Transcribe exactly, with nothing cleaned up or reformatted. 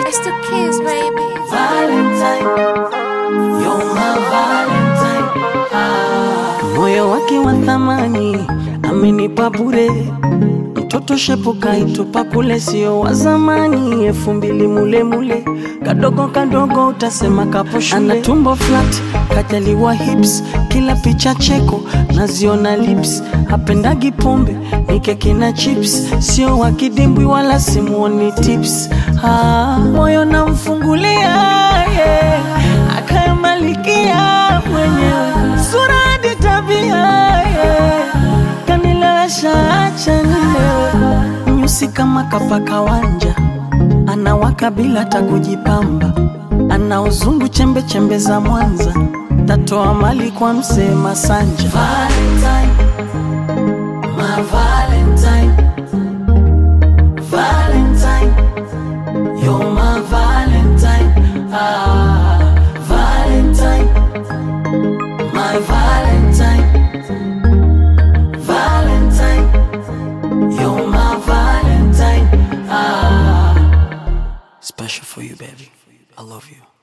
It's the kids, baby. Valentine, you're my Valentine. Ah. Moyo wake wa thamani amenipa bure, mtoto shepu kaitupa kule, sio wa zamani. Elfu mbili mule mule, kadogo kadogo utasema kapo shule. Ana tumbo flat, kajaliwa hips, kila picha cheko naziona lips. Hapendagi pombe, ni keki na chips, sio wa kidimbwi wala simuoni tips. Ah, moyo namfungulia, yeah, akayamalikia mwenyewe, sura hadi tabia, yeah, kanilewesha acha nilewe. Nyusi kama kapaka wanja, anawaka bila takujipamba, ana uzungu chembe chembe za Mwanza, tatoa mali kwa msee Masanja. Valentine, my Valentine, Valentine, you're my Valentine. Ah, Valentine, my Valentine, Valentine, you're my Valentine. Ah, special for you, baby. I love you.